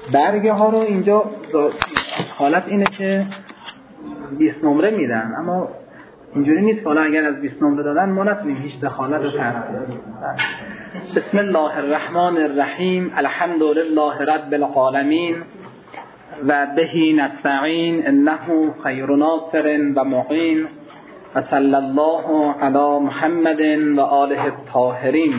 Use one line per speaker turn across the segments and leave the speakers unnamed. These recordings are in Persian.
برگه ها رو اینجا حالت اینه که 20 نمره میدن، اما اینجوری نیست که حالا اگر از 20 نمره دادن ما نتونیم هیچ دخالت رو طرح کنیم. بسم الله الرحمن الرحیم. الحمد لله رب العالمین و بهی نستعین انه خیر ناصر و معین و صلی الله علی محمد و آله الطاهرین.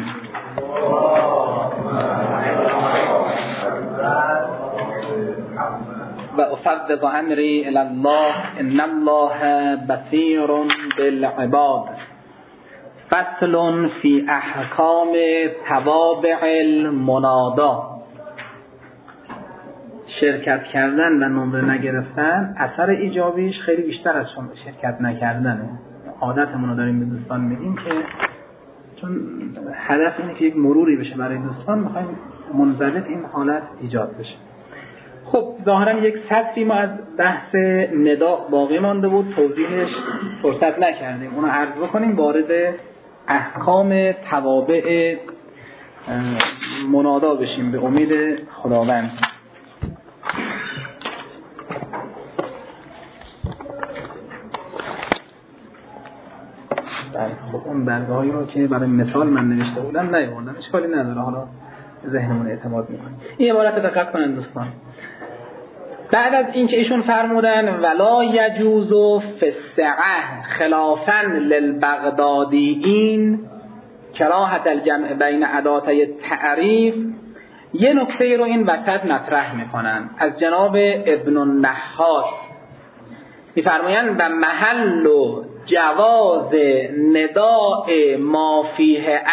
و افوض امری الی الله ان الله بصیر بالعباد. فصل فی احکام توابع المنادا. شرکت کردن و نمره نگرفتن اثر ایجابیش خیلی بیشتر از شرکت نکردنه. عادتمون رو داریم به دوستان میدیم که چون هدف اینه که یک مروری بشه برای دوستان، میخوایم منضبط این حالت ایجاد بشه. خب ظاهرا یک سطری ما از بحث ندا باقی مانده بود، توضیحش فرصت نکردیم، اونو عرض بکنیم. وارد احکام توابع منادا بشیم به امید خداوند. خب اون برگاهی رو که برای مثال من نوشته بودم نیاوردم، اشکالی نداره، حالا ذهنمون اعتماد میکنیم. این عبارت دقت کنن دوستان. بعد از اینکه ایشون فرمودن ولا یجوز فسعه خلافا للبغدادیین کراهت الجمع بین اداتي التعریف، یه نکته رو این وسط مطرح میکنن از جناب ابن النحاس. میفرمایند و محل جواز نداء ما فیه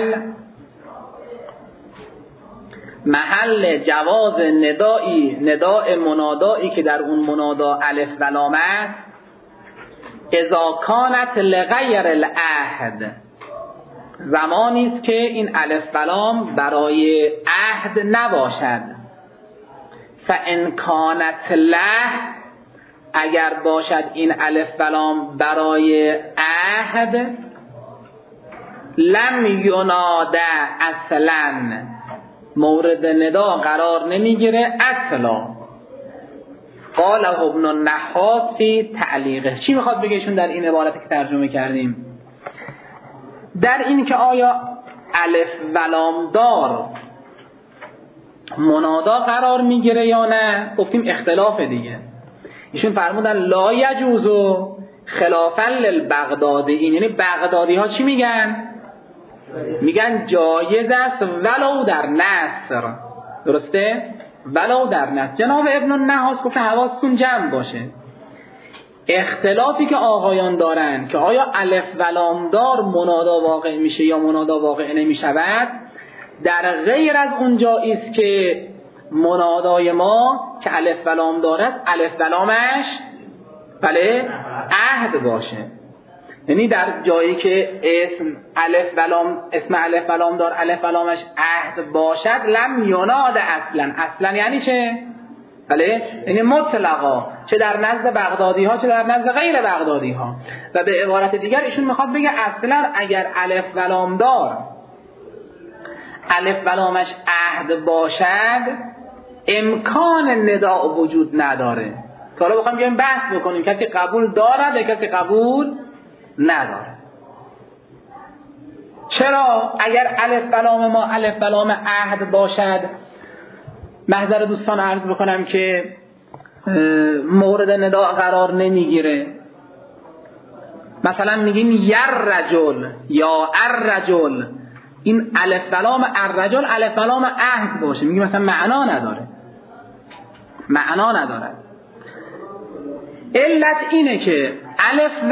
محل جواز نداء منادایی که در اون منادا الف و لام است، اذا کانت لغیر العهد، زمانی است که این الف و لام برای عهد نباشد. فان کانت له، اگر باشد این الف و لام برای عهد، لم یناده اصلا، مورد ندا قرار نمیگیره اصلا. قال ابن النحاس فی تعلیقه. چی میخواد بگهشون در این عبارتی که ترجمه کردیم؟ در این که آیا الف و لام دار منادا قرار میگیره یا نه، گفتیم اختلاف دیگه. ایشون فرمودن لا یجوزو خلافا للبغدادیین، یعنی بغدادی ها چی میگن؟ میگن جایز است ولو در نصر. درسته؟ ولو در نصر. جناب ابن النحاس گفت حواستون جمع باشه. اختلافی که آقایان دارن که آیا الف و لام دار منادا واقع میشه یا منادا واقع نمیشود، در غیر از اون جایی است که منادای ما که الف و لام دارد الف و لامش بله عهد باشه. یعنی در جایی که اسم الف و لام دار الف و لامش عهد باشد، لم یناد اصلا یعنی چه؟ بله، یعنی مطلقا، چه در نزد بغدادی ها چه در نزد غیر بغدادی ها. و به عبارت دیگر ایشون میخواد بگه اصلا اگر الف و لام دار الف و لامش عهد باشد، امکان نداء وجود نداره. که حالا بخوایم بیایم بحث بکنیم کسی قبول دارد یا کسی قبول نداره. چرا؟ اگر الف و لام ما الف و لام عهد باشد، محضر دوستان عرض بکنم که مورد نداء قرار نمیگیره. مثلا میگیم یر رجل یا الرجل، این الف و لام الرجل الف و لام عهد باشه، میگیم مثلا معنا نداره. علت اینه که الف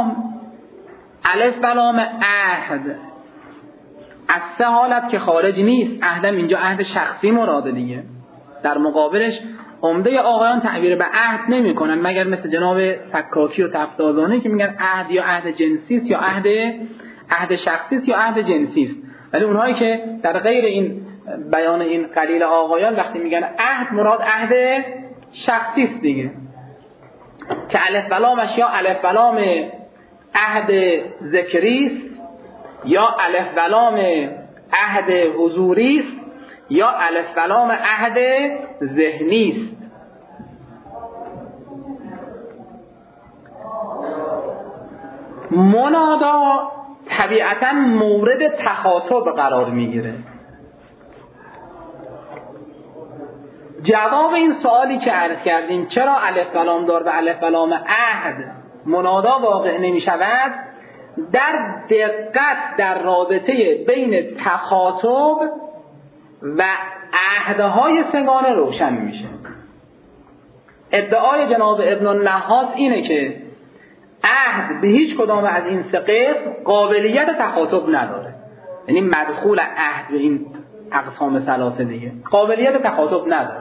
و لام عهد از سه حالت که خارج نیست، عهدم اینجا عهد شخصی مراده دیگه. در مقابلش عمده آقایان تعبیر به عهد نمی کنن مگر مثل جناب سکاکی و تفتازانی که میگن عهد یا عهد جنسی است یا عهد شخصی است یا عهد جنسی است. ولی اونهایی که در غیر این بیان این قلیل آقایان وقتی میگن عهد، مراد عهد شخصی است دیگه، که الف و لامش یا الف و لام عهد ذکری است یا الف و لام عهد حضوری است یا الف و لام عهد ذهنی است. منادا طبیعتاً مورد تخاطب قرار میگیره. جواب این سوالی که عرض کردیم چرا الف و لام دار و الف و لام عهد منادا واقع نمی شود، در دقت در رابطه بین تخاطب و عهدهای سگانه روشن میشه. ادعای جناب ابن النحاس اینه که عهد به هیچ کدام از این سه قسم قابلیت تخاطب نداره، یعنی مدخول عهد به این اقسام ثلاثه دیگه قابلیت تخاطب نداره،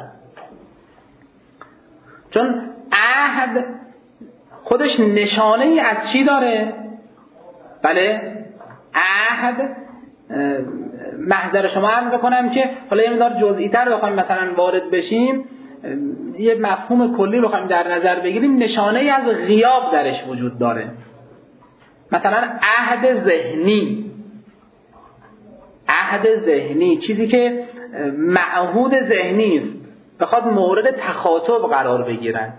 چون عهد خودش نشانه ای از چی داره؟ بله، عهد محضر شما عرض بکنم که حالا یه مقدار جزئی تر بخوایم مثلا وارد بشیم، یه مفهوم کلی بخوایم در نظر بگیریم، نشانه ای از غیاب درش وجود داره. مثلا عهد ذهنی، عهد ذهنی چیزی که معهود ذهنی است، بخواد مورد تخاطب قرار بگیرد،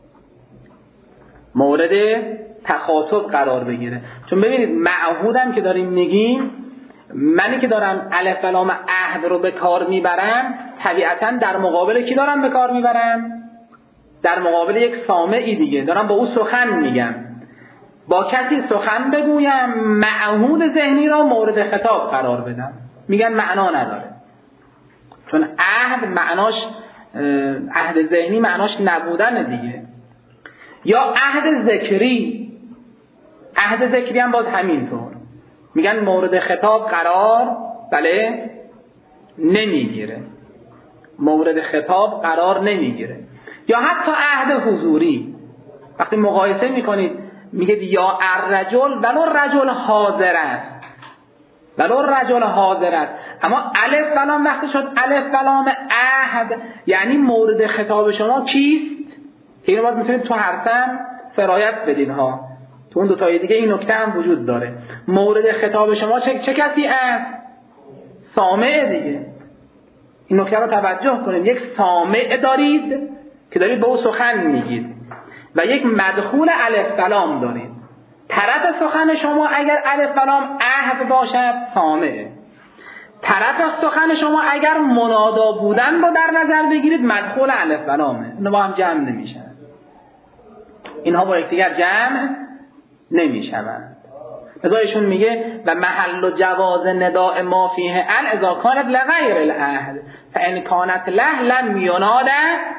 مورد تخاطب قرار بگیره. چون ببینید معهودم که داریم میگیم، منی که دارم الف و لام عهد رو به کار میبرم، طبیعتاً در مقابل کی دارم به کار میبرم؟ در مقابل یک سامعی دیگه، دارم با او سخن میگم. با کسی سخن بگویم، معهود ذهنی را مورد خطاب قرار بدم، میگن معنا نداره، چون عهد معناش، عهد ذهنی معناش نبودن دیگه. یا عهد ذکری، عهد ذکری هم باز همینطور، میگن مورد خطاب قرار بله نمیگیره، مورد خطاب قرار نمیگیره. یا حتی عهد حضوری، وقتی مقایسه میکنید میگه یا الرجل ولو رجل حاضر است، ولو رجل حاضر است، اما الف و لام وقتی شد الف و لام عهد، یعنی مورد خطاب شما کیست؟ اینو باز میتونید تو هر سم سرایت بدین ها، تو اون دو تای دیگه این نکته هم وجود داره. مورد خطاب شما چه کسی است؟ سامع دیگه. این نکته رو توجه کنید، یک سامع دارید که دارید با او سخن میگید و یک مدخول الف و لام دارید. طرف سخن شما اگر الف و لام عهد باشد سامعه، طرف سخن شما اگر منادا بودن رو در نظر بگیرید مدخول الف و لامه، اینا با هم جمع نمیشن، اینها با یکدیگر جمع نمیشوند. لذا ایشون میگه و محل و جواز نداء ما فیه اذا کانت لغیر العهد فان کانت له لم یناد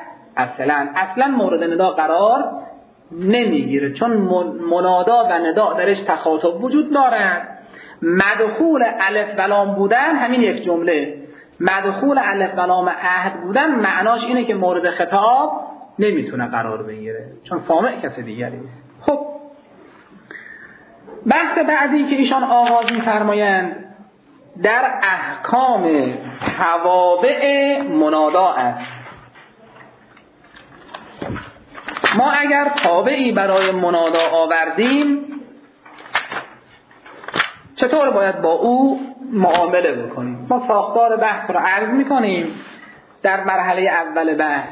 اصلا مورد ندا قرار نمیگیره، چون منادا و ندا درش تخاطب وجود دارد. مدخول الف و لام بودن همین یک جمله، مدخول الف و لام عهد بودن معناش اینه که مورد خطاب نمیتونه قرار بگیره، چون سامع کسی دیگری است. خب بحث بعدی که ایشان آغاز می‌فرمایند در احکام توابع منادا است. ما اگر تابعی برای منادا آوردیم چطور باید با او معامله بکنیم؟ ما ساختار بحث رو عرض می‌کنیم در مرحله اول بحث.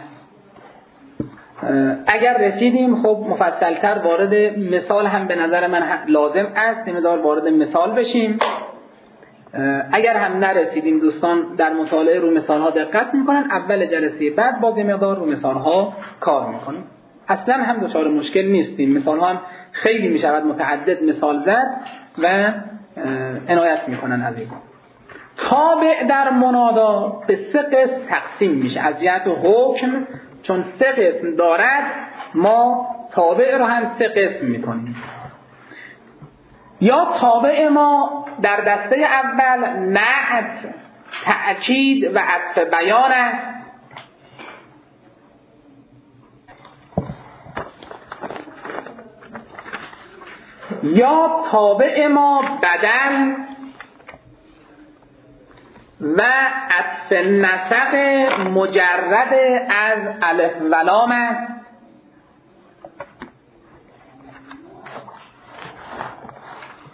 اگر رسیدیم خب مفصلتر وارد مثال هم به نظر من لازم است، نمیدار وارد مثال بشیم. اگر هم نرسیدیم دوستان در مطالعه رو مثال ها دقت میکنن، اول جلسه بعد باز مقدار رو مثال ها کار میکنیم، اصلا هم دچار مشکل نیستیم. مثال ها هم خیلی میشود متعدد مثال زد و عنایت میکنن از این. تابع در منادا به 3 قسم تقسیم میشه از جهت حکم، چون 3 قسم دارد ما تابع رو هم 3 قسم میکنیم. یا تابع ما در دسته اول نعت، تأکید و عطف بیان است. یا تابع ما بدل و عطف نسق مجرد از الف و لام است.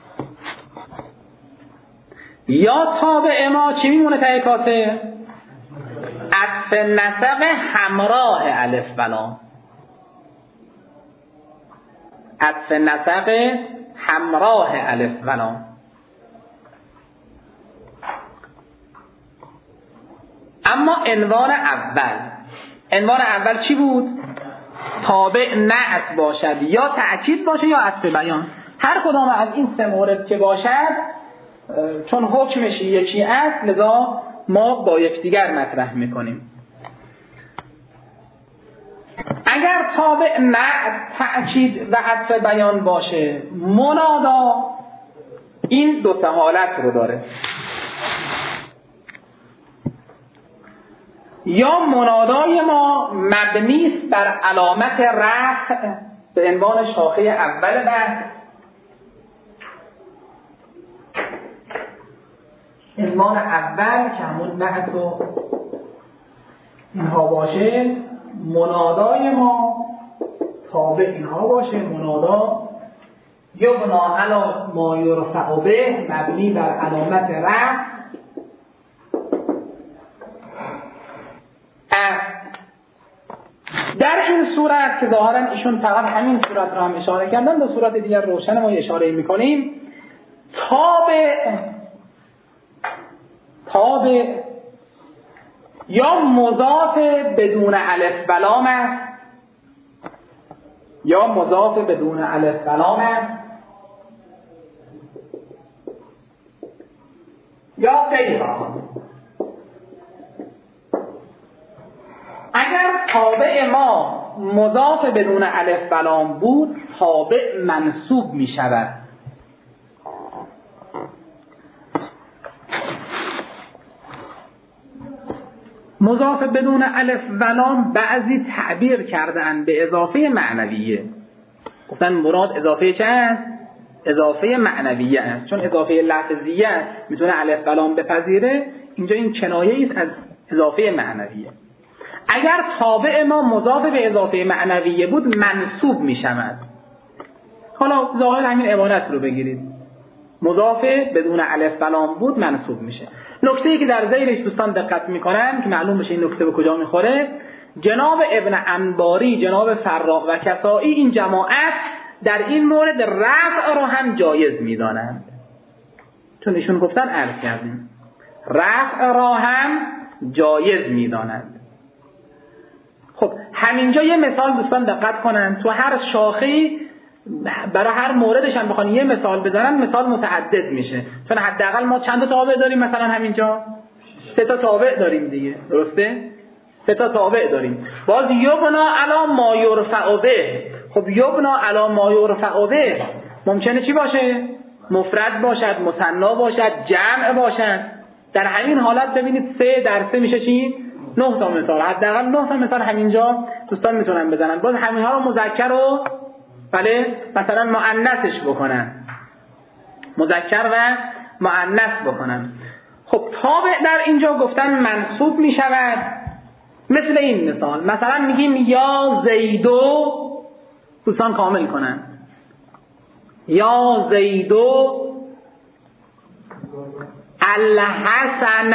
یا تابع ما چی میمونه ته کاسه؟ عطف نسق همراه الف و لام. عطف نسق همراه الف و لام. اما عنوان اول چی بود؟ تابع نعت باشد یا تأکید باشه یا عطف بیان. هر کدام از این سه مورد که باشد چون حکمش یکی است لذا ما با یکدیگر مطرح میکنیم. اگر تابع نعت تأکید و عطف بیان باشه منادا این دو حالت رو داره. یا منادای ما مبنی است بر علامت رفع به عنوان شاخه اول بحث. عنوان اول که همون نعت و اینها باشه، منادای ما تابع اینها باشه. منادا یبنا علی ما یرفع به مبنی بر علامت رفع. در این صورت که ظاهرا ایشون فقط همین صورت را هم اشاره کردن، به صورت دیگر روشن ما اشاره میکنیم. تابع یا مضاف بدون الف و لام است یا مضاف بدون الف و لام است یا غیرها. اگر تابع ما مضاف بدون الف و لام بود تابع منصوب می شود. مضاف بدون الف و لام بعضی تعبیر کردن به اضافه معنویه. گفتن مراد اضافه چه است؟ اضافه معنویه است. چون اضافه لفظیه میتونه الف و لام بپذیره، اینجا این کنایه است از اضافه معنویه. اگر تابع ما مضاف به اضافه معنویه بود منصوب می شود. حالا ظاهر همین عبارت رو بگیرید، مضاف بدون الف و لام بود منصوب میشه. نکته‌ای که در ذیلش دوستان دقت میکنن که معلوم بشه این نکته به کجا میخوره، جناب ابن انباری، جناب فراغ و کسائی این جماعت در این مورد رفع را هم جایز میدانند. چون ایشون گفتن عرض کردیم رفع را هم جایز میدانند. خب همینجا یه مثال دوستان دقت کنن، تو هر شاخه‌ای برای هر موردش هم بخوان یه مثال بزنن مثال متعدد میشه. چون حداقل ما چند تا تابع داریم؟ مثلا همینجا 3 تا تابع داریم دیگه، درسته؟ 3 تا تابع داریم. باز یبنا علی ما یرفع به. خب یبنا علی ما یرفع به ممکنه چی باشه؟ مفرد باشد، مثنا باشد، جمع باشد. در همین حالت ببینید 3 در 3 میشه چی؟ 9 تا مثال. حداقل 9 تا مثال همینجا دوستان میتونن بزنن. باز همینها رو مذکر رو مثلا مؤنثش بکنن، مذکر و مؤنث بکنن. خب تابع در اینجا گفتن منصوب می شود. مثل این مثال، مثلا میگیم یا زیدو، دوستان کامل کنن، یا زیدو الحسن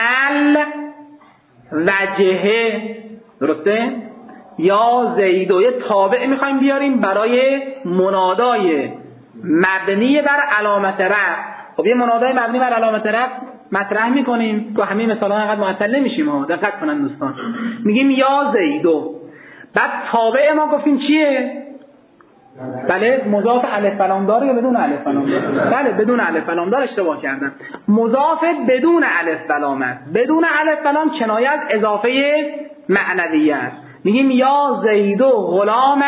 الوجه، درسته؟ یا زیدو یه تابع میخوایم بیاریم برای منادای مبنی بر علامت رفع. خب یه منادای مبنی بر علامت رفع مطرح میکنیم، تو همین مثال ها انقدر معطل نمیشیم ها، دقت کنن دوستان. میگیم یا زیدو، بعد تابع ما گفتیم چیه؟ بله مضاف الف و لام داره یا بدون الف و لام داره؟ بله بدون الف و لام داره، اشتباه کردم. مضاف بدون الف و لام است. بدون الف و لام کنایه از اضافه معنویه است. میگیم یا زیدو غلام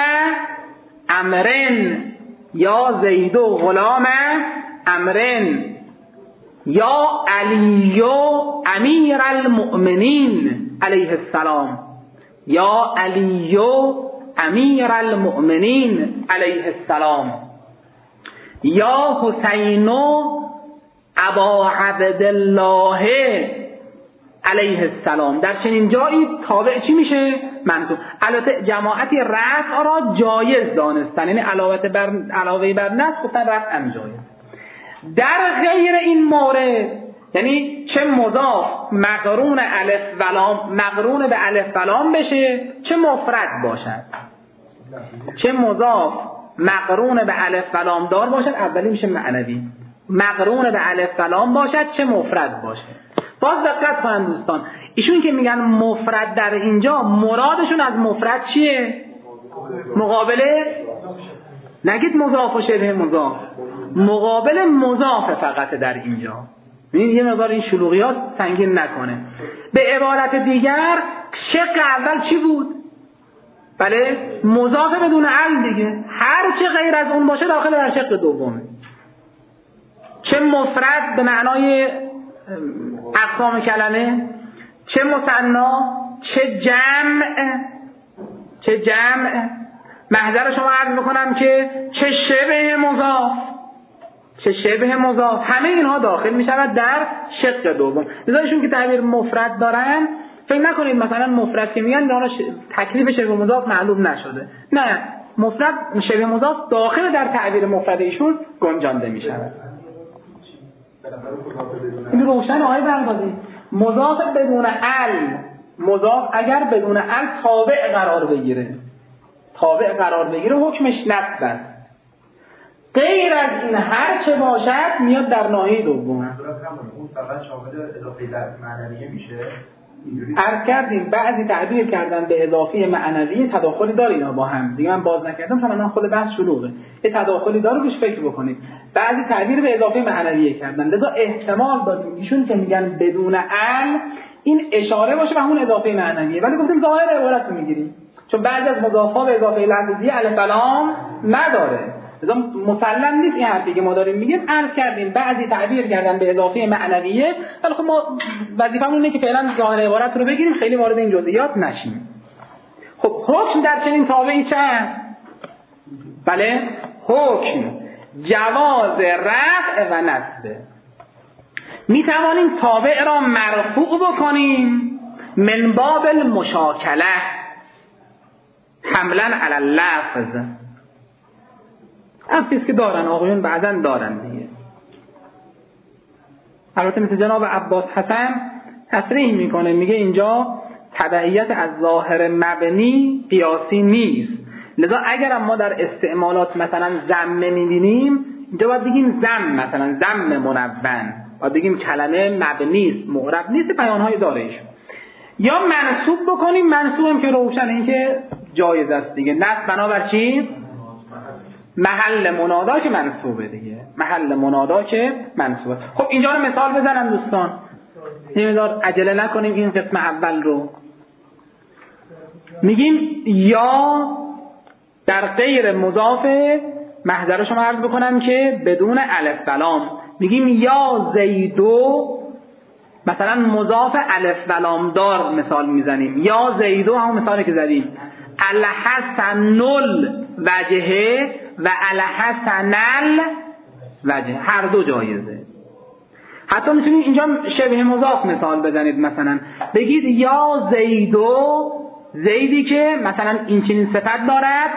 امرن، یا زیدو غلام امرن، یا علیو امیر المؤمنین علیه السلام، یا علیو امیر المؤمنین علیه السلام، یا حسینو ابا عبدالله علیه السلام. در چنین جایی تابع چی میشه؟ منصوب. البته جماعتی رفع را جایز دانستن، یعنی علاوه بر نصب گفتن رفع هم جایز. در غیر این مورد یعنی چه مضاف مقرون الف و لام مقرون به الف و لام بشه، چه مفرد باشد. چه مضاف مقرون به الف و لام دار باشد، اولی میشه معنوی، مقرون به الف و لام باشد، چه مفرد باشه. باز دقت کنن دوستان، ایشون که میگن مفرد در اینجا مرادشون از مفرد چیه؟ مقابله، نگید مضاف و شبه مضاف، مقابل مضاف فقط در اینجا. ببینید یه مقدار این شلوغیات سنگین نکنه. به عبارت دیگر شق اول چی بود؟ بله مضاف بدون ال دیگه، هر چه غیر از اون باشه داخل در شق دومه. چه مفرد به معنای اقسام کلمه، چه مثنی، چه جمع. محضر شما عرض بکنم که چه شبه مضاف، همه اینها داخل می شود در شق دوم. لذایشون که تعبیر مفرد دارن فکر نکنید مثلا مفرد که میگن دارن تکلیف شبه مضاف معلوم نشده، نه، مفرد شبه مضاف داخل در تعبیر مفرد ایشون گنجانده می شود. این روشن آقای بغدادی. مضاف بدون ال، مضاف اگر بدون ال تابع قرار بگیره حکمش نصب است. غیر از این هر چه باشد میاد در ناحیه دوم.
اون فقط شامل اضافه معنویه میشه.
عرض کردیم بعضی تعبیر کردن به اضافه معنوی تداخلی داره اینا با هم دیگه، من باز نکردم چون من خود بحث شلوغه، یه تداخلی داره روش فکر بکنید. بعضی تعبیر به اضافه معنوی کردن، لذا احتمال دادیم ایشون که میگن بدون ال این اشاره باشه به همون اضافه معنویه، ولی گفتیم ظاهر عبارت رو میگیریم چون بعضی از مضافات به اضافه لفظی الف لام نداره، لذا مسلم نیست این حرفی که ما داریم میگیم. عرض کردیم بعضی تعبیر کردن به اضافه معنویه، ولی خب ما وظیفمون اینه که فعلا ظاهر عبارت رو بگیریم، خیلی وارد این جزئیات نشیم. خب حکم در چنین تابعی چه است؟ بله حکم جواز رفع و نصب. می توانیم تابع را مرفوع بکنیم من باب المشاکله حملا علی اللفظ. حرفیست که دارن آقایون بعضا دارن دیگه. البته مثل جناب عباس حسن تصریح میکنه، میگه اینجا تبعیت از ظاهر مبنی قیاسی نیست، لذا اگر ما در استعمالات مثلا ضم میبینیم اینجا باید بگیم ضم، مثلا ضم منون، باید بگیم کلمه مبنی است معرب نیست، بیانهای دارهش. یا منصوب بکنیم، منصوب هم که روشن این که جایز است دیگه، نصب بنابر چی؟ محل منادا که منصوبه دیگه، محل منادا که منصوبه. خب اینجا رو مثال بزنن دوستان، یه مقدار عجله نکنیم این قسم اول رو. میگیم یا در غیر مضاف، محضر شما عرض بکنم که بدون الف و لام، میگیم یا زیدو، مثلا مضاف الف و لام دار مثال میزنیم، یا زیدو همون مثالی که زدیم، الحسن الوجه و الحسن الوجه هر دو جایزه. حتی میتونید اینجا شبه مضاف مثال بزنید، مثلا بگید یا زیدو، زیدی که مثلا این چنین صفت دارد،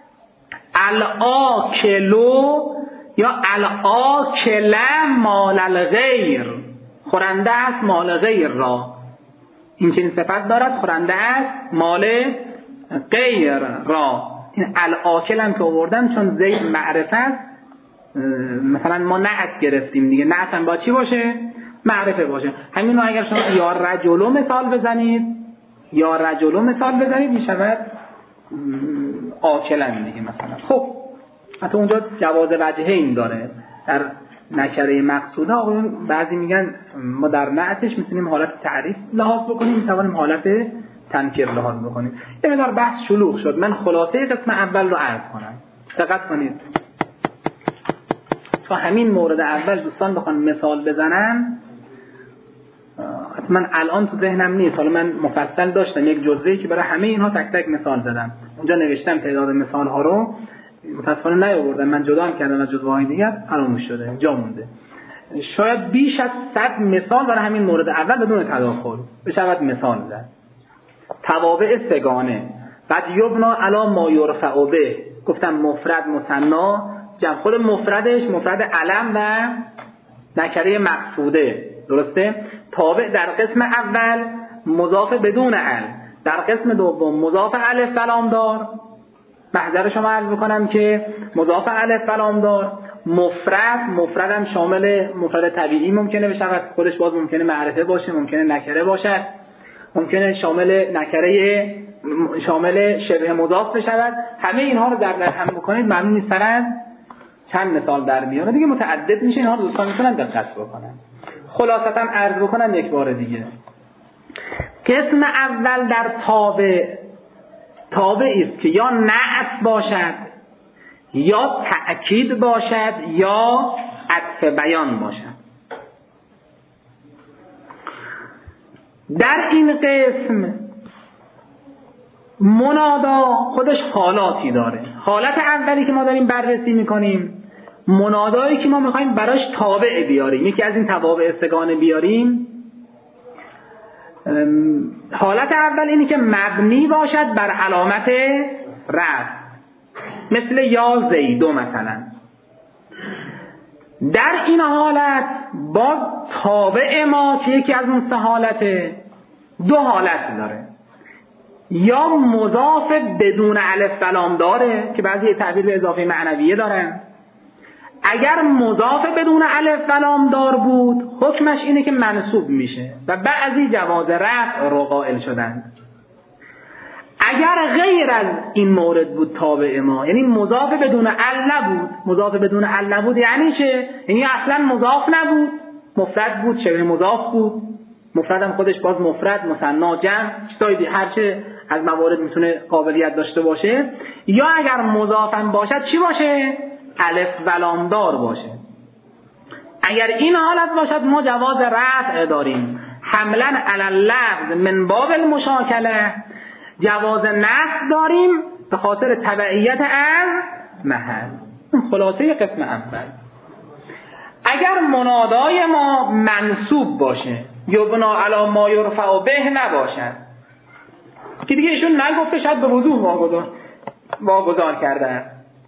الاکلو یا الاکل مال الغیر، خورنده است مال غیر را، این چنین صفت دارد، خورنده است مال غیر را. این الاکل هم که آوردن چون زید معرفه است، مثلا ما نعت گرفتیم دیگه، نعت هم با چی باشه؟ معرفه باشه. همین رو اگر شما یا رجلو مثال بزنید، یا رجلو مثال بزنید میشود آکلن دیگه مثلا. خب حتی اونجا جواز وجهین داره در نکره مقصوده. آقایون بعضی میگن ما در نعتش میتونیم حالت تعریف لحاظ بکنیم، میتوانیم حالت تنکیر لحاظ بکنیم. یه مقدار بحث شلوغ شد، من خلاصه قسم اول رو عرض کنم، دقت کنید. تا همین مورد اول دوستان بخوان مثال بزنن، من الان تو ذهنم نیست، حالا من مفصل داشتم یک جزوه‌ای که برای همه اینها تک تک مثال زدم، اونجا نوشتم تعداد مثال ها رو، متاسفانه نیاوردم، من جدا هم کردم از جزوه‌های دیگر، فراموش شده، جا مونده. شاید بیش از 100 مثال برای همین مورد اول بدون تداخل بشود مثال زد. توابع سگانه، بعد یبنا علی ما یرفع به، گفتم مفرد مثنا، جمع خود مفردش مفرد علم و نکره مقصوده، درسته؟ تابع در قسم اول مضاف بدون ال، در قسم دوم مضاف الف و لام دار. محضر شما عرض بکنم که مضاف الف و لام دار مفردم شامل مفرد طبیعی ممکنه بشه، خودش باز ممکنه معرفه باشه، ممکنه نکره باشد، ممکنه شامل شبه مضاف بشود. همه اینها رو در هم بکنید ممنون نیستن از چند مثال در میاره دیگه، متعدد میشه. اینها رو دوستان میتونن دقت بکنن. خلاصتا عرض بکنم یک بار دیگه، قسم اول در تابعی است که یا نعت باشد یا تأکید باشد یا عطف بیان باشد. در این قسم منادا خودش حالاتی داره. حالت اولی که ما داریم بررسی میکنیم منادایی که ما میخوایم براش تابع بیاریم، یکی از این توابع سگانه بیاریم. حالت اول اینی که مبنی باشد بر علامت رفع، مثل یا زیدو مثلا. در این حالت با تابع ما که یکی از اون سه حالته دو حالت داره، یا مضاف بدون الف و لام داره که بعضی تعبیر به اضافه معنویه دارن. اگر مضاف بدون الف و لام دار بود حکمش اینه که منصوب میشه و بعضی جواز رفع رو قائل شدن. اگر غیر از این مورد بود تابع ما، یعنی مضاف بدون ال نبود، مضاف بدون ال نبود یعنی چه؟ یعنی اصلا مضاف نبود، مفرد بود، شبه مضاف بود، مفردم خودش باز مفرد، مثنا، جمع، چیزایی هر چه از موارد میتونه قابلیت داشته باشه. یا اگر مضافم باشد چی باشه؟ الف و لام دار باشه. اگر این حالت باشد ما جواز رفع داریم، حملا علی اللفظ من باب المشاکله، جواز نصب داریم به خاطر تبعیت از محل. خلاصه قسم اول. اگر منادای ما منصوب باشه، یبنا علی ما یرفع به نباشد، که دیگه ایشون نگفته، شاید به وضوح واگذار کرده،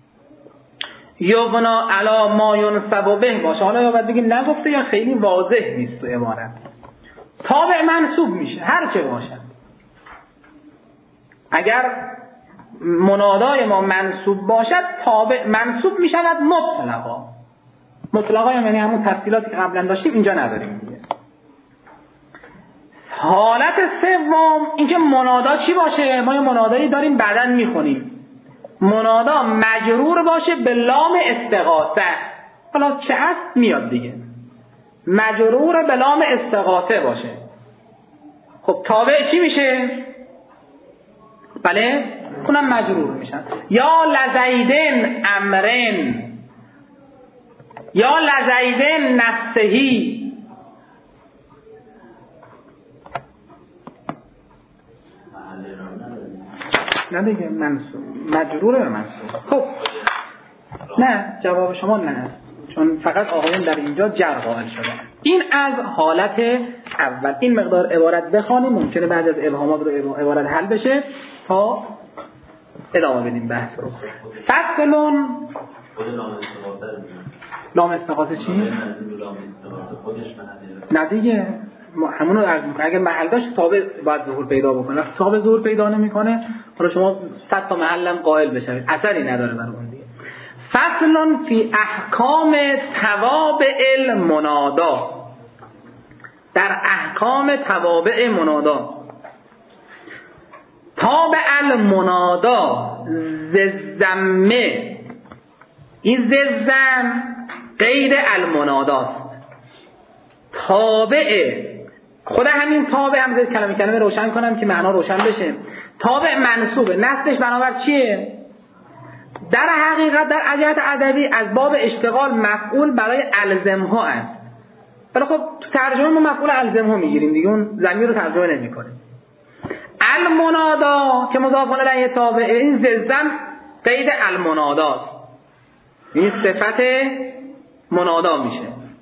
یبنا علی ما ینصب به باشه، حالا یا باید بگیم نگفته یا خیلی واضح نیست تو عبارت. تابع منصوب میشه هر چه باشد. اگر منادای ما منصوب باشد تابع منصوب میشود مطلقا یعنی همون تفصیلاتی که قبلا داشتیم اینجا نداریم دیگه. حالت سوم اینکه منادا چی باشه؟ ما یه منادایی داریم بعداً میخونیم، منادا مجرور باشه به لام استغاثه. حالا چه هست میاد دیگه، مجرور به لام استغاثه باشه. خب تابع چی میشه؟ بله اونم مجرور میشن. یا لزیدن امرن، یا لزیدن نفسهی. نه دیگه منصوب، مجروره به منصوب. خب نه، جواب شما نه هست، چون فقط آقایان در اینجا جر قائل شده. این از حالت اول. این مقدار عبارت بخوانیم، ممکنه بعد از ابهامات رو عبارت حل بشه تا ادامه بدیم بحث رو. فصلون لام استغاثه چی؟ نه دیگه همون رو عرض میکنه. اگه محل داشت تابع باید ظهور پیدا بکنه، تابع ظهور پیدا نمیکنه حالا شما 100 تا محلم قائل بشید، اثری نداره برای اون دیگه. فصلون فی احکام توابع المنادا، در احکام توابع منادا. تابع المنادا ززمه، این ززم غیر المناداست. تابع خود همین تابع هم کلمه روشن کنم که معنا روشن بشه. تابع منصوبه، نصبش بنابر چیه؟ در حقیقت در جهت ادبی از باب اشتغال مفعول برای الزمها است. ولی خب تو ترجمه ما مفعول الزمها میگیریم دیگه، اون ضمیر رو ترجمه نمی‌کنیم. المنادا که مضاف الیه تابع، این ززم قید المناداست، این صفت منادا میشه.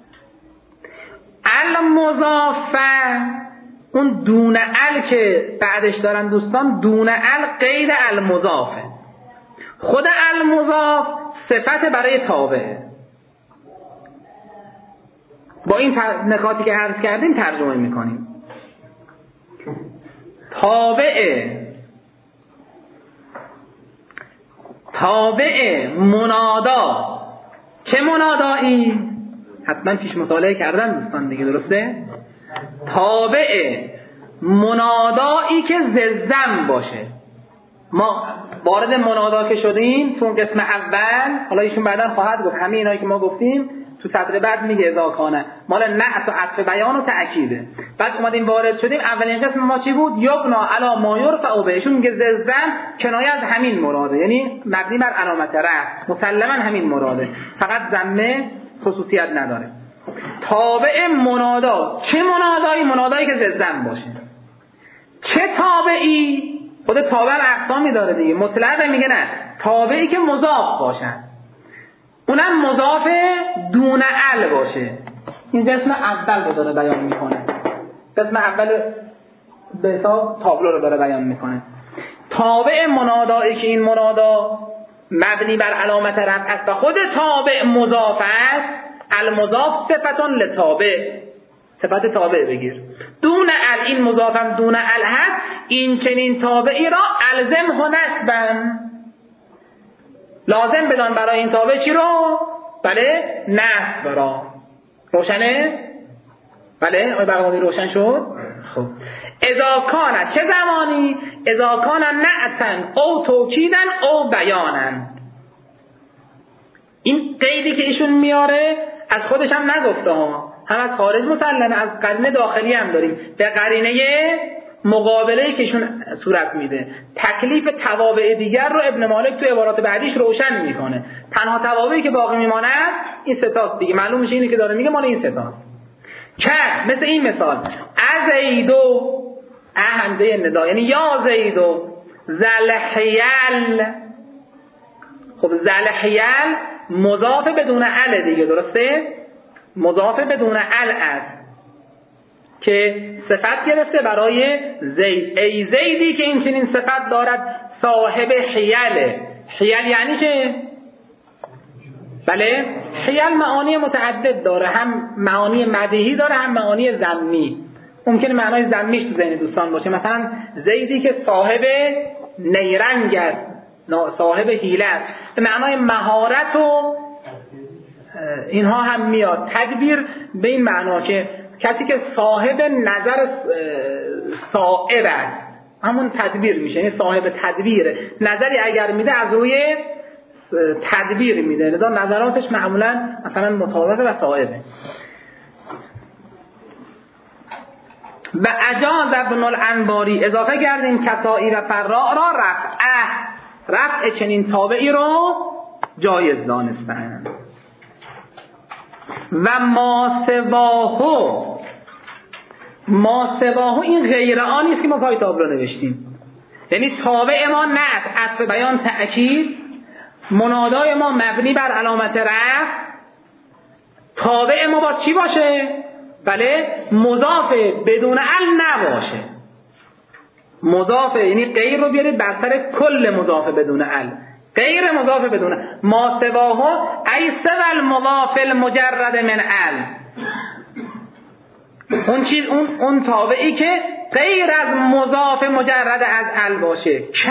المضافه اون دون ال که بعدش دارن دوستان، دون ال قید المضافه. خود المضاف صفت برای تابع. با این نکاتی که عرض کردیم ترجمه میکنیم. تابع منادا، چه منادایی؟ حتما پیش مطالعه کردن دوستان دیگه، درسته؟ تابع منادایی که ززم باشه. ما وارد منادا که شدیم تو قسم اول، حالا ایشون بعدا خواهد گفت همه اینایی که ما گفتیم تو سطر بعد میگه اذا کانه مال نعت و عطف بیان و تأکیده. بعد اومدیم وارد شدیم اولین قسم ما چی بود؟ یبنا علی ما یرفع به، ایشون میگه ززم کنایه از همین مراده، یعنی مبنی بر علامت رفع، مسلما همین مراده، فقط ضمه خصوصیت نداره. تابع منادا، چه منادایی؟ منادایی که ززم باشه. چه تابعی؟ خود تابع اقسامی داره دیگه، مطلق میگه نه، تابعی که مضاف باشن، اونم مضاف دون ال باشه. این قسم اول رو داره بیان میکنه، قسم اول به حساب تابلو رو داره بیان میکنه. تابع منادایی که این منادا مبنی بر علامت رفع است و خود تابع مضاف است، المضاف صفتون لتابع، صفت تابع بگیر. دون ال، این مضافم دون ال هست، این چنین تابعی را الزم و نسبن، لازم بدان برای این تابع چی رو؟ بله نسب را. روشنه؟ بله آقای بغدادی روشن شد؟ خب اذا کان، چه زمانی؟ اذا کان نعتن او توکیدن او بیانن. این قیدی که ایشون میاره از خودش هم نگفته ها، هم از خارج مسلمه، از قرینه داخلی هم داریم، به قرینه مقابله‌ای که ایشون صورت میده. تکلیف توابع دیگر رو ابن مالک تو عبارات بعدیش روشن میکنه. تنها توابعی که باقی میماند این سه تاست دیگه، معلوم میشه اینی که داره میگه مال این سه تاست. که مثل این مثال ازیدو همزه ندا، یعنی یا زیدو زلحیل. خب زلحیل مضاف بدون ال دیگه، درسته؟ مضاف بدون ال است که صفت گرفته برای زید. ای زیدی که این چنین صفت دارد صاحب حیله. حیل یعنی چه؟ بله حیل معانی متعدد داره، هم معانی مدحی داره هم معانی ذمی. ممکنه معنای ذمیش تو ذهن دوستان باشه، مثلا زیدی که صاحب نیرنگ است، صاحب حیله است، به معنای مهارت و اینها هم میاد. تدبیر به این معنا که کسی که صاحب نظر صائب است، همون تدبیر میشه، یعنی صاحب تدبیره. نظری اگر میده از روی تدبیر میده، لذا نظراتش معمولا مثلا متعارضه و صائبه. و اجاز ابن الانباری، اضافه کردیم کسائی و فراء را رفع چنین تابعی رو جایز دانستند. و ما سواهو این غیر آنی است که ما پای تابلو نوشتیم، یعنی تابع ما نعت، عطف بیان، تأکید، منادای ما مبنی بر علامت رفع، تابع ما باز چی باشه؟ بله مضاف بدون ال نباشه. مضاف یعنی غیر رو بیارید بر سر کل مضاف بدون ال، غیر مضاف بدون ما سواهو ای سوى المضاف المجرد من ال، اون چیز اون تابعی که غیر از مضاف مجرد از ال باشه، که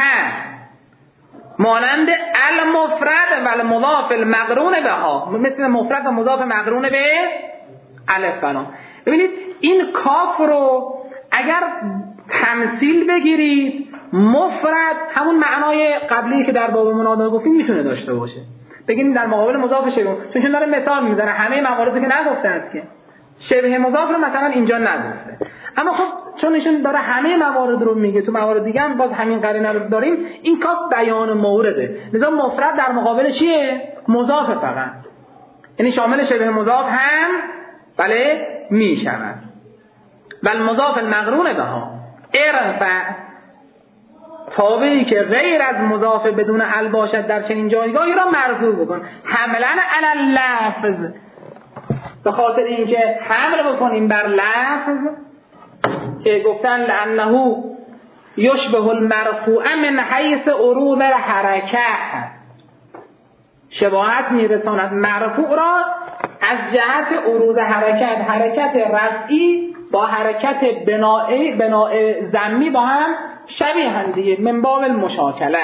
مانند المفرد و المضاف المقرون به ها، مثل مفرد و مضاف مقرون به الف فلان. ببینید این کاف رو اگر تمثیل بگیرید، مفرد همون معنای قبلی که در باب منادا گفتیم میتونه داشته باشه، بگیم در مقابل مضاف شبیه، چون داره مثال میزنه، همه مواردی که نگفته است که شبیه مضاف رو مثلا اینجا نگفته، اما خب چون ایشون داره همه موارد رو میگه، تو موارد دیگه هم باز همین قرینه رو داریم، این کاف بیان مورده، لذا مفرد در مقابل چیه؟ مضاف فقط، یعنی شامل شبیه مضاف هم بله میشود. بل مضاف المقرون بها ارفع، تابعی که غیر از مضاف بدون ال باشد در چنین جایگاهی را مرفوع بکن، حملا علی اللفظ، به خاطر اینکه حمل بکنیم بر لفظ که گفتن لانه یشبه المرفوع من حیث عروض الحرکه، شباهت میرساند مرفوع را از جهت عروض حرکت رفعی با حرکت بناء ضمی با هم شبیه‌اند دیگه، من باب المشاکله.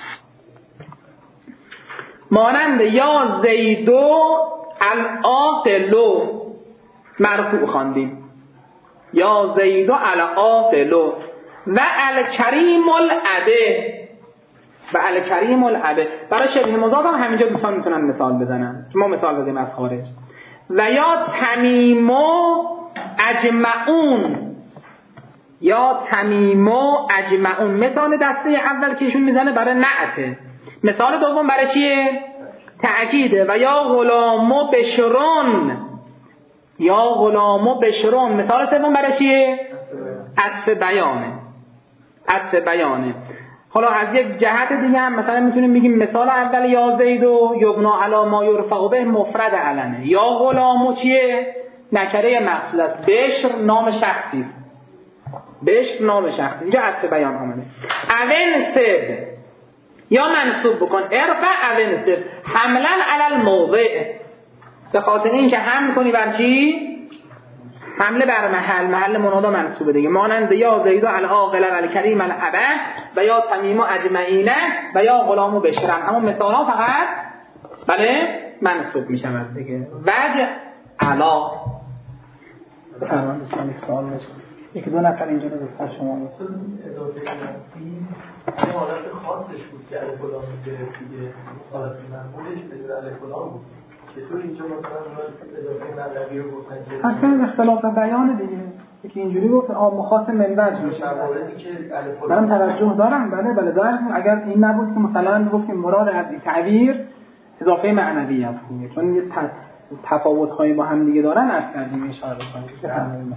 مانند یا زیدو العاقلو مرفوع خواندیم، یا زیدو العاقلو و الکریم العبه و الکریم العبه. برای شبیه مضاف هم همینجا دوستان میتونن مثال بزنن، ما مثال بزنیم از خارج. و یا تمیمو اجمعون، یا تمیمو اجمعون مثال دسته اول که ایشون میزنه برای نعته، مثال دوم برای چیه؟ تأکیده. و یا غلامو بشرون، یا غلامو بشرون مثال سوم برای چیه؟ عطف بیانه، عطف بیانه. حالا از یک جهت دیگه هم مثلا میتونیم بگیم مثال اول یا زیدو یبنا علی ما یرفع به مفرد علنه، یا غلامو چیه؟ نکره مقصود است، بشر نام شخصی، بشر نام شخصی، اینجا عطف بیان آمده. اون سب یا منصوب بکن، ارفع اون سب حملا علی الموضع، به خاطر اینکه حمل کنی بر چی؟ حمله بر محل منادا منصوبه دیگه. مانند یا زیدو العاقل و الکریم العبه و یا تمیم اجمعینه و یا غلام بشرن، اما مثال ها فقط بله منصوب میشن دیگه. وجه علا بفرمان دوستان یک سوال بشه، یکی دو نفر اینجا رو بفر شما
اضافه نفسی یه حالت خاصش بود که الف لام گرفت دیگه، حالت معمولش به الف لام بود. چطور اینجا مثلا اضافه معنوی رو گفتن؟
اصلا اختلاف بیان دیگه، یکی اینجوری گفت مخاص منوج میشه. منم توجه دارم، بله دارم. اگر این نبود که مثلا گفتیم مراد از این تعبیر اضافه معنوی است دیگه، چون یه تفاوت‌هایی با هم دیگه دارن، از کردیم اشاره کنیم.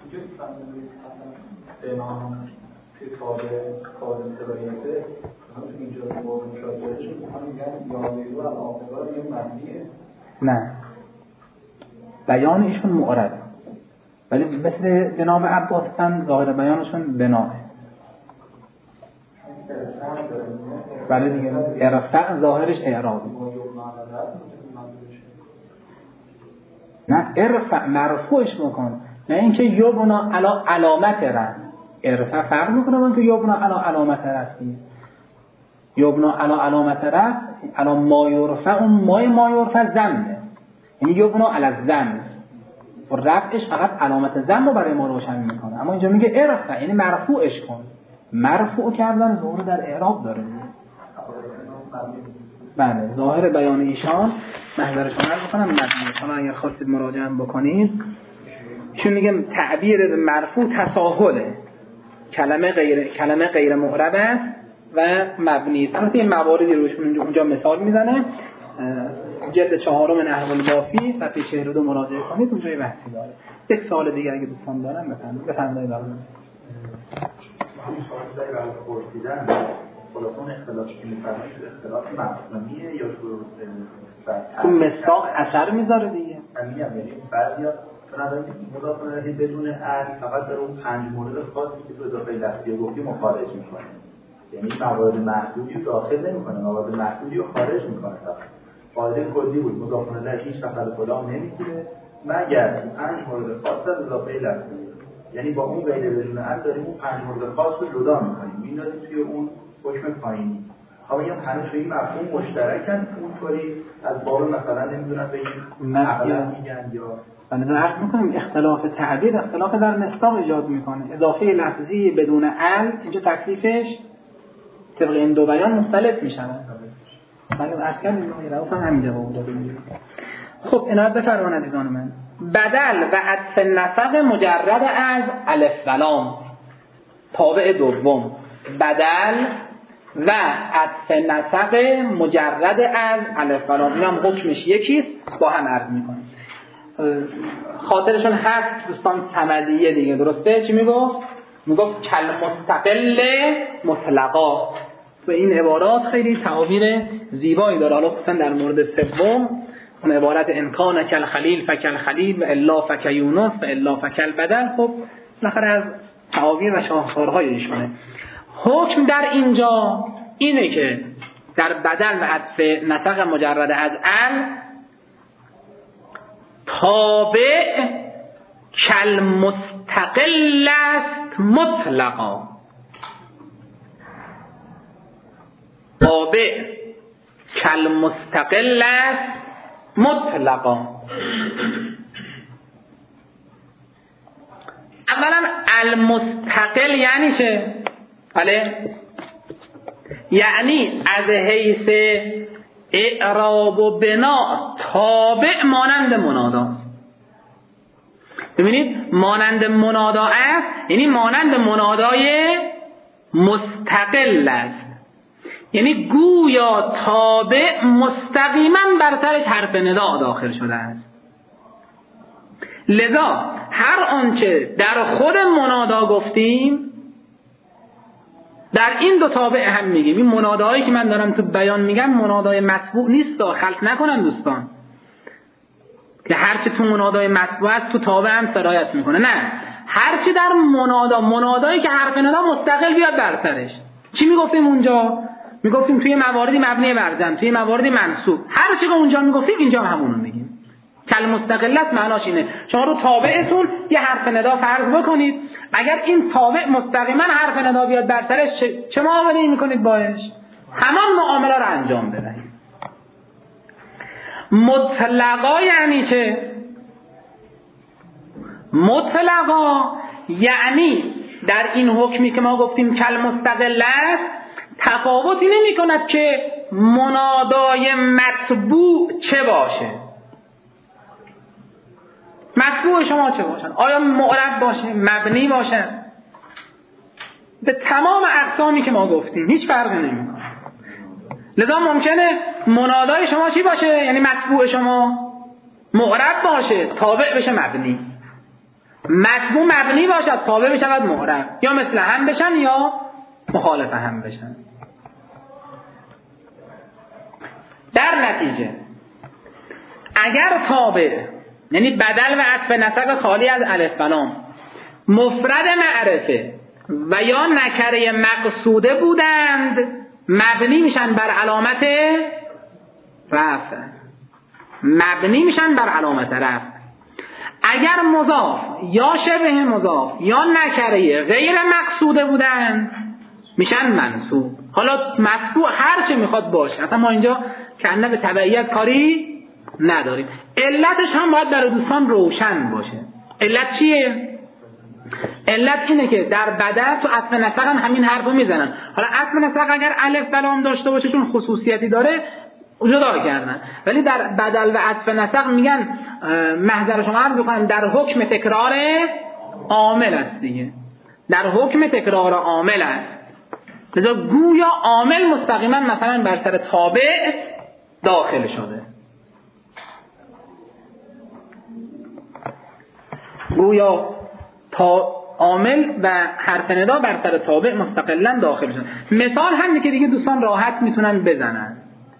کتاب کار سرایته همون اینجا با مشاهدهشون هم میگن یادگیری و آخرار یه معنیه.
نه، بیان ایشون معرض، ولی مثل جناب عباس هم ظاهر بیانشون بناه. ولی دیگه ارفع ظاهرش اعرابی. نه ارفع مرفوعش بکن، نه اینکه یبنا علا علامت رفع. ارفع فرق میکنه با اینکه یبنا علا علامت رفع. یبنا علا علامت رفع علا ما یرفع، اون ما یرفع ضمه، یعنی یبنا علی الضم و رفعش فقط علامت ضم رو برای ما روشن میکنه. اما اینجا میگه ارفع یعنی مرفوعش کن. مرفوع کردن ظهور در اعراب داره. بله ظاهر بیان ایشان محضر شما عرض بکنم مبنی. شما اگر خواستید مراجعه بکنید چون میگم تعبیر مرفوع تساهله، کلمه غیر معرب است و مبنی است. البته این مواردی روش اونجا مثال میزنه. جلد 4 نحو البافی صفحه 42 مراجعه کنید، اونجا یه بحثی داره. یک سوال دیگه اگه دوستان دارن بفرمایید.
همین سوال داری برای پرسیدن خلاصون اختلافی که می‌فرمایید اختلاف مفهومیه یا
تو مصداق اثر میذاره دیگه.
همین یعنی بعضیا بنابراین مضاف الیه بدون ال فقط در اون 5 مورد خاصی که تو اضافه لفظی گفتیم خارج می‌کنه، یعنی موارد محدودی رو داخل نمی‌کنه، موارد محدودی رو خارج می‌کنه. قاعده کلی بود مضاف الیه هیچ وقت فلان نمی‌گیره مگر 5 مورد خاص از اضافه لفظی، یعنی با اون قید بدون ال داریم اون 5 مورد خاص رو جدا می‌کنیم می‌ذاریم توی اون حکم پایینی. حالا میگم همه توی مفهوم مشترکن، اونطوری از باب مثلا نمیدونم بگیم اغلب میگن یا
من عرض میکنم اختلاف تعبیر اختلاف در مصداق ایجاد میکنه. اضافه لفظی بدون ال اینجا تکلیفش طبق این دو بیان مختلف میشن. من عرض کردم رو همین جواب دادم. خب عنایت بفرمایید عزیزان من. بدل و عطف نسق مجرد از الف و لام تابع دوم. بدل و عطف نسق مجرد از الف و لام، این هم حکمش یکیست، با هم عرض میکنیم. خاطرشون هست دوستان صمدیه دیگه، درسته؟ چی میگفت؟ میگفت کل مستقل مطلقا. تو این عبارات خیلی تعابیر زیبایی داره. حالا خصوصا در مورد سوم اون عبارت انکان کل خلیل فکل خلیل و الا فک یونس و الا فکل بدل، خب بالاخره از تعابیر و شاهکارهای ایشونه. حکم در اینجا اینه که در بدل و عطف نسق مجرد از ال تابع کالمستقل است مطلقا. تابع کالمستقل است مطلقا. اولا المستقل یعنی چه؟ بله، یعنی از حیث اعراب و بنا تابع مانند مناداست. ببینید مانند منادا است، یعنی مانند منادای مستقل است، یعنی گویا تابع مستقیما بر سرش حرف ندا داخل شده است. لذا هر آنچه در خود منادا گفتیم در این دو تابع هم میگیم. این منادایی که من دارم تو بیان میگم منادای مطبوع نیست، خلط نکنن دوستان که هرچی تو منادای مطبوع است تو تابع هم سرایت میکنه. نه، هرچی در منادایی که حرف ندا مستقل بیاد بر سرش. چی میگفتیم اونجا؟ میگفتیم توی مواردی مبنی بر ضم، توی مواردی منصوب. هر چی که اونجا میگفتیم اینجا هم همونو میگیم. کل مستقلت معناش اینه شما رو تابعتون یه حرف ندا فرض بکنید، اگر این تابع مستقیما حرف ندا بیاد بر سرش چه معامله میکنید باش؟ همان معامله رو انجام بدهید. مطلقا یعنی چه؟ مطلقا یعنی در این حکمی که ما گفتیم کل مستقل است تفاوتی نمی کند که منادای مطبوع چه باشه. مطبوع شما چه باشن؟ آیا معرب باشه؟ مبنی باشن؟ به تمام اقسامی که ما گفتیم هیچ فرقی نمیکنه. لذا ممکنه منادای شما چی باشه؟ یعنی مطبوع شما معرب باشه تابع بشه مبنی، مطبوع مبنی باشد تابع بشود معرب، یا مثل هم بشن یا مخالف هم بشن. در نتیجه اگر تابع یعنی بدل و عطف نسق خالی از الف و لام مفرد معرفه و یا نکره مقصوده بودند مبنی میشن بر علامت رفع. مبنی میشن بر علامت رفع. اگر مضاف یا شبه مضاف یا نکره غیر مقصوده بودند میشن منصوب. حالا مطبوع هر چه میخواد باشه، اصلا ما اینجا کنه به تبعیت کاری نداریم. علتش هم باید برای دوستان روشن باشه. علت چیه؟ علت اینه که در بدل تو عطف نسق هم همین حرفو میزنن. حالا عطف نسق اگر الف و لام داشته باشه چون خصوصیتی داره جدا کردن، ولی در بدل و عطف نسق میگن محضر شما عرض بکنم در حکم تکرار عامل است دیگه، در حکم تکرار عامل است. لذا گویا عامل مستقیما مثلا بر سر تابع داخل شده، گویا تا عامل و حرف ندا بر سر تابع مستقلا داخل شده. مثال همینه که دیگه دوستان راحت میتونن بزنن.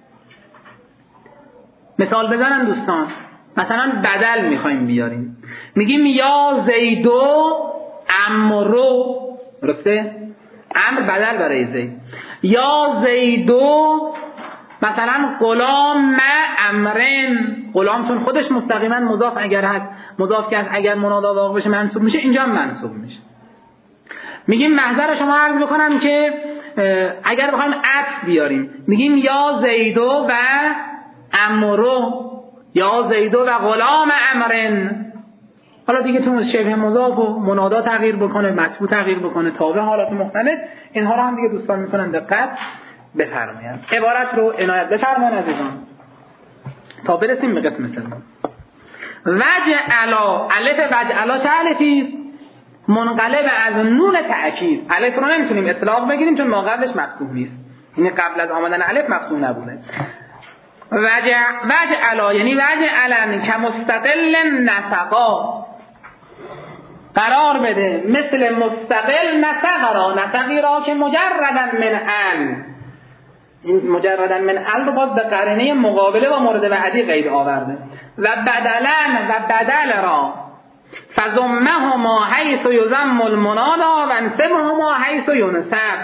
مثال بزنن دوستان. مثلا بدل میخوایم بیاریم، میگیم یا زیدو امرو، درسته؟ امر بدل برای زید. یا زیدو مثلا غلام امرن، غلام چون خودش مستقیما مضاف اگر هست، مضاف که اگر منادا واقع بشه منصوب میشه، اینجا هم منصوب میشه. میگیم محضر شما عرض بکنم که اگر بخوایم عطف بیاریم میگیم یا زیدو و امرو، یا زیدو و غلام امرن. حالا دیگه تو شبه مضاف و منادا تغییر بکنه، مطبوع تغییر بکنه، تابع حالات مختلف، اینها رو هم دیگه دوستان میکنن دقت بفرمایید. عبارت رو عنایت بفرمایید عزیزان تا برسیم به قسم سوم. وجعلا، الف وجعلا چه الفی؟ منقلب از نون تأکید. الف رو نمیتونیم اطلاق بگیریم چون ما قبلش مفتوح نیست، این قبل از آمدن الف مفتوح نبوده. وجعلا یعنی وجعلا کمستقل نسقا، قرار بده مثل مستقل نسق را، نسقی را که مجردن من ال، این مجردن من ال رو باز به قرینه مقابله و مورد بعدی قید آورده. و بدلن و بدل را فضمهما حیث یضم المنادا و انصبهما حیث ینصب،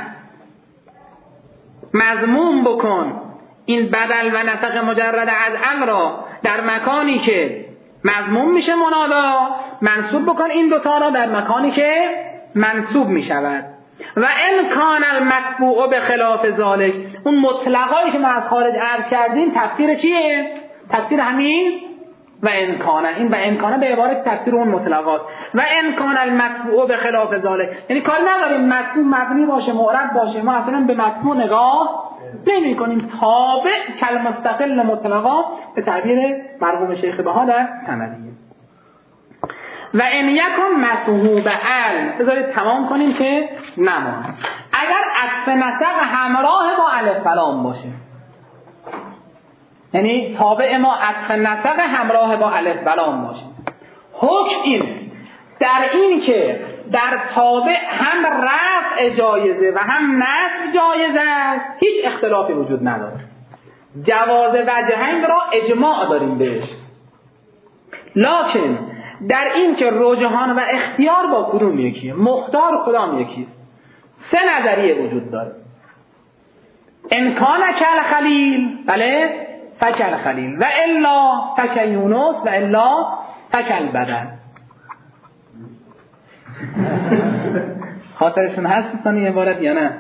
مضموم بکن این بدل و نسق مجرد از ال را در مکانی که مضموم میشه منادا، منصوب بکن این دوتا را در مکانی که منصوب میشود. و ان کان المتبوع به خلاف ذالک، اون مطلقایی که ما از خارج عرض کردیم تفسیر چیه؟ تفسیر همین و ان کان، این و ان کان به عبارت تفسیر اون مطلقات. و ان کان المتبوع به خلاف ذالک، یعنی کار نداریم متبوع مبنی باشه معرب باشه، ما اصلا به متبوع نگاه نمی کنیم، تابع کل مستقل مطلقا به تعبیر مرحوم شیخ بها در سندیه. و ان یکن مسحوب ال، بذارید تمام کنیم که نمان. اگر عطف نسق همراه با الف و لام باشه، یعنی تابع ما عطف نسق همراه با الف و لام باشه، حکم این در این که در تابع هم رفع جایزه و هم نصب جایزه است، هیچ اختلافی وجود نداره. جواز وجهین را اجماع داریم بهش، لکن در این که رجحان و اختیار با کدوم یکیه، مختار کدام یکیست، سه نظریه وجود داره. امکان کل خلیل، بله فکل خلیل، و الا فکل یونس، و الا فکل بدن. خاطرشون هست این عبارت یا نه؟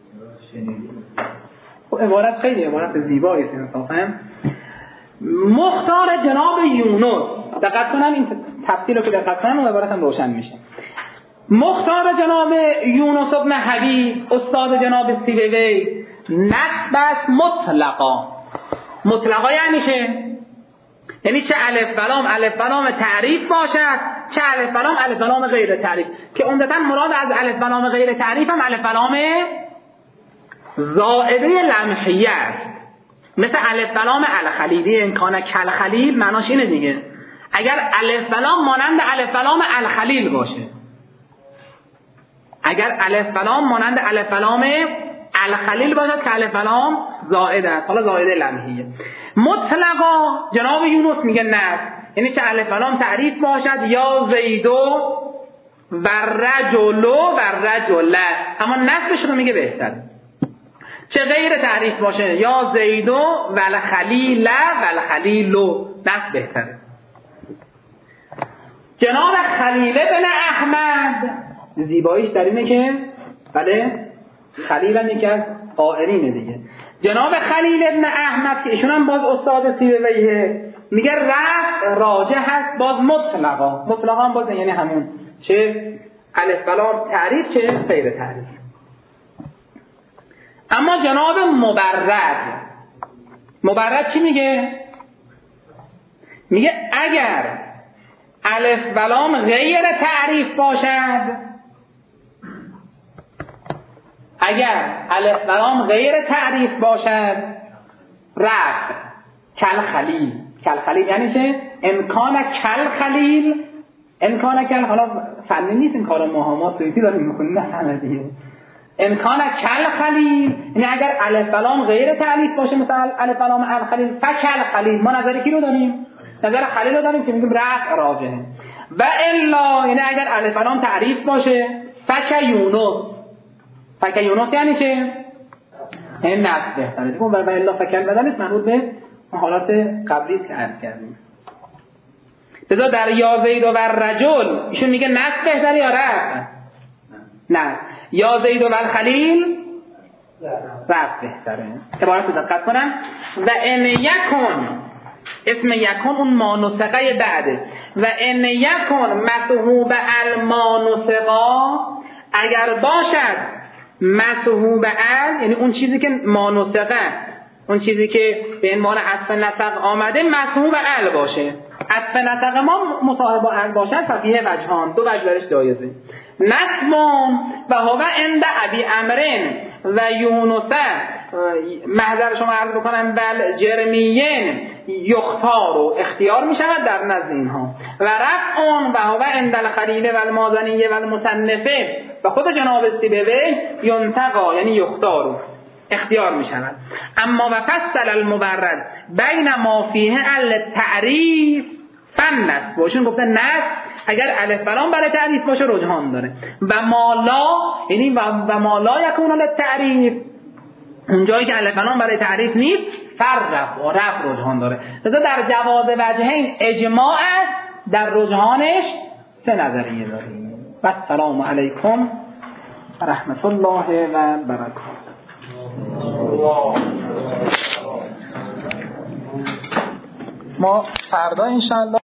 عبارت خیلی عبارت زیبایی است انصافا. مختار جناب یونس، دقت کنن این تفسیر رو که دقت کنن اون عبارت هم روشن میشه. مختار جناب یونس ابن حبیب استاد جناب سیبوی نسب است مطلقا. مطلقا یعنی چه؟ یعنی چه الف و لام تعریف باشد، چه الف و لام غیر تعریف، که عمدتاً مراد از الف و لام غیر تعریف هم الف و لام زائده لمحیه است، مثل الف و لام الخلیلی. این کان کل خلیل معناش اینه دیگه، اگر الف و لام مانند الف و لام الخلیل باشه، اگر الف و لام مانند الف و لام الخلیل باشد که الف و لام زائده است، حالا زائده لمحیه. مطلقا جناب یونس میگه نه، یعنی چه الف و لام تعریف باشد، یا زیدو و رجلو و رجله، اما نصبش رو میگه بهتر، چه غیر تعریف باشه، یا زیدو و الخلیل و الخلیلو، نصب بهتره. جناب خلیل بن احمد زیباییش در اینه که بله خلیل هم یکی از قائلینه دیگه. جناب خلیل ابن احمد که ایشون هم باز استاد سیبویه، میگه رفع راجح هست، باز مطلقا. مطلقا هم باز یعنی همون چه الف و لام تعریف چه غیر تعریف. اما جناب مبرد چی میگه؟ میگه اگر الف و لام غیر تعریف باشد، اگر الف و لام غیر تعریف باشد، رفع کل خلیل. کل خلیل یعنی چه؟ امکان کل خلیل، امکان کل، حالا فنی نیست این کارو ما سویتی داریم میکنیم، نه همه دیگه. امکان کل خلیل یعنی اگر الف و لام غیر تعریف باشه، مثلا الف و لام الخلیل، فکل خلیل، ما نظر کی رو داریم؟ نظر خلیل رو داریم که میگیم رفع راجحه. و الا یعنی اگر الف و لام تعریف باشه، فک یونس یعنی چه؟ این نصب بهتره. و الا فکل بدن است، مربوط به حالات قبلی که عرض کردیم. لذا در یا زید و رجل ایشون میگه نصب بهتره یا رفع؟ نه، یا زید و الخلیل رفع بهتره. عبارت رو دقت کنن. و ان یکن، اسم یکن اون مانوسقه بعده. و ان یکن مسحوب المانوسقا، اگر باشد مسحوب ال، یعنی اون چیزی که مانوسقه، اون چیزی که به عنوان عطف نسق آمده مسحوب ال باشه. عطف نسق ما مصاحب با ال باشد ففیه وجهان، دو وجه درش جایزه. نسبون و هو عند ابی امرن و یونس، محضر شما عرض بکنم، بل جرمیین یختار و اختیار می شود در نزد اینها. و رفعون و هو عند الخلیل و المازنی و المصنفه، و خود جناب سیبوی ینتقا یعنی یختار اختیار می شود. اما و فصل المبرد بین ما فیه التعریف فنس، باشون گفته نصب اگر الف و لام برای تعریف باشه رجحان داره، و مالا یعنی و مالا یکون للتعریف، اون جایی که الف و لام برای تعریف نیست فر رفت و رفت رجحان داره. لذا در جواز وجهین اجماع است، در رجحانش 3 نظریه داریم. و السلام علیکم و رحمت الله و برکاته. ما فردا انشاءالله